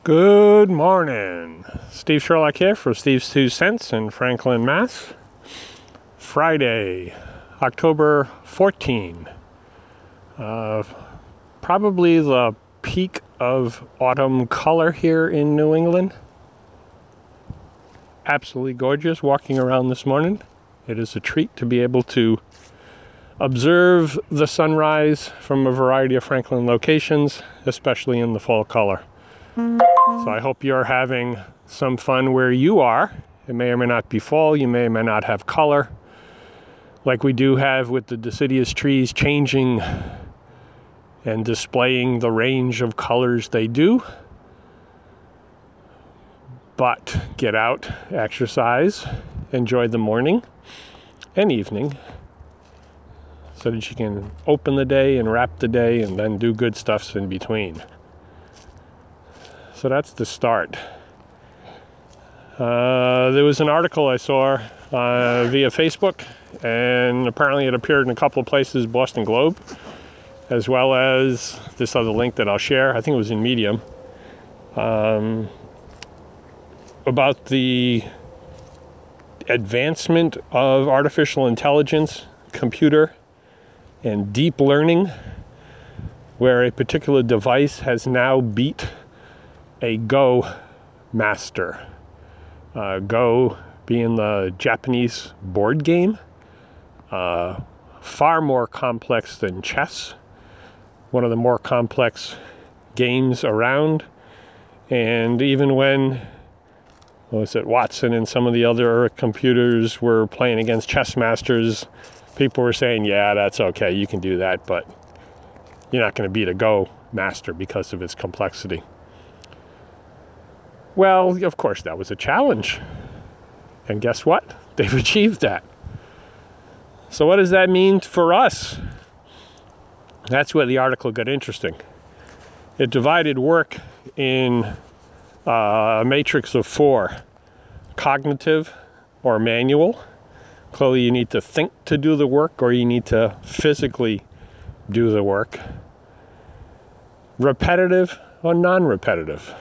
Good morning. Steve Sherlock here for Steve's 2 Cents in Franklin, Mass. Friday, October 14. Probably the peak of autumn color here in New England. Absolutely gorgeous walking around this morning. It is a treat to be able to observe the sunrise from a variety of Franklin locations, especially in the fall color. So I hope you're having some fun where you are. It may or may not be fall. You may or may not have color, like we do have with the deciduous trees changing and displaying the range of colors they do. But get out, exercise, enjoy the morning and evening so that you can open the day and wrap the day and then do good stuff in between. So that's the start. There was an article I saw via Facebook, and apparently it appeared in a couple of places, Boston Globe, as well as this other link that I'll share. I think it was in Medium, about the advancement of artificial intelligence, computer, and deep learning, where a particular device has now beat a Go master. Go being the Japanese board game, far more complex than chess, one of the more complex games around. And even when, Watson and some of the other computers were playing against chess masters, people were saying, yeah, that's okay, you can do that, but you're not going to beat a Go master because of its complexity. Well, of course, that was a challenge. And guess what? They've achieved that. So what does that mean for us? That's where the article got interesting. It divided work in a matrix of 4. Cognitive or manual. Clearly you need to think to do the work, or you need to physically do the work. Repetitive or non-repetitive.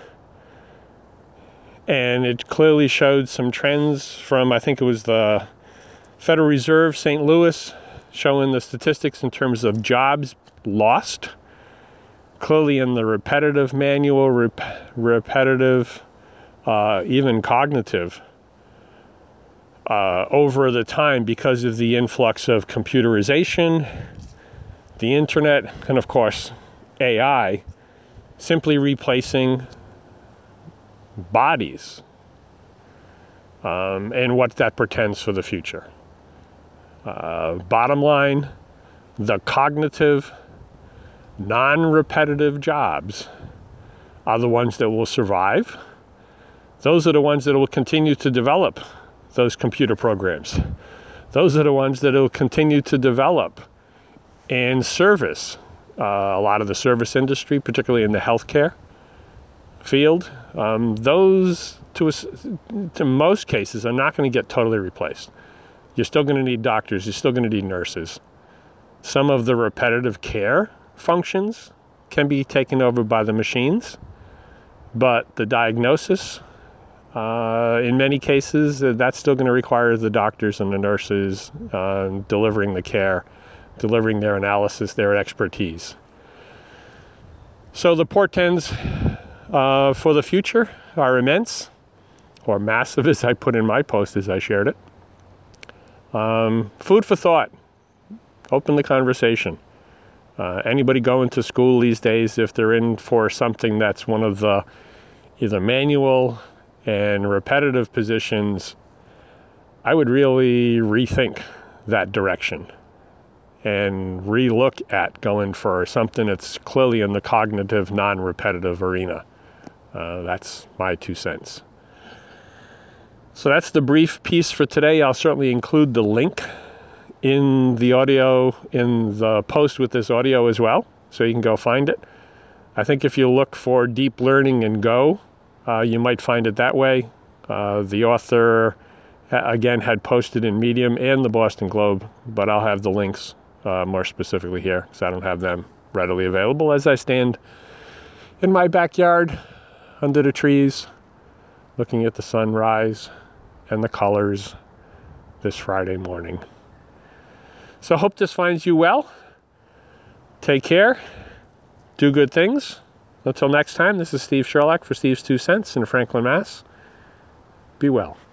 And it clearly showed some trends from, I think it was the Federal Reserve, St. Louis, showing the statistics in terms of jobs lost. Clearly in the repetitive manual, repetitive, even cognitive, over the time because of the influx of computerization, the internet, and of course AI, simply replacing bodies, and what that portends for the future. Bottom line, the cognitive, non-repetitive jobs are the ones that will survive. Those are the ones that will continue to develop those computer programs. Those are the ones that will continue to develop and service a lot of the service industry, particularly in the healthcare field. Those, to most cases, are not going to get totally replaced. You're still going to need doctors. You're still going to need nurses. Some of the repetitive care functions can be taken over by the machines, but the diagnosis, in many cases, that's still going to require the doctors and the nurses delivering the care, delivering their analysis, their expertise. So the portents for the future are immense, or massive, as I put in my post as I shared it. Food for thought. Open the conversation. Anybody going to school these days, if they're in for something that's one of the either manual and repetitive positions, I would really rethink that direction and re-look at going for something that's clearly in the cognitive, non-repetitive arena. That's my 2 cents. So that's the brief piece for today. I'll certainly include the link in the audio, in the post with this audio as well, so you can go find it. I think if you look for deep learning and Go, you might find it that way. The author, again, had posted in Medium and the Boston Globe, but I'll have the links more specifically here because I don't have them readily available as I stand in my backyard under the trees, looking at the sunrise and the colors this Friday morning. So I hope this finds you well. Take care. Do good things. Until next time, this is Steve Sherlock for Steve's 2 Cents in Franklin, Mass. Be well.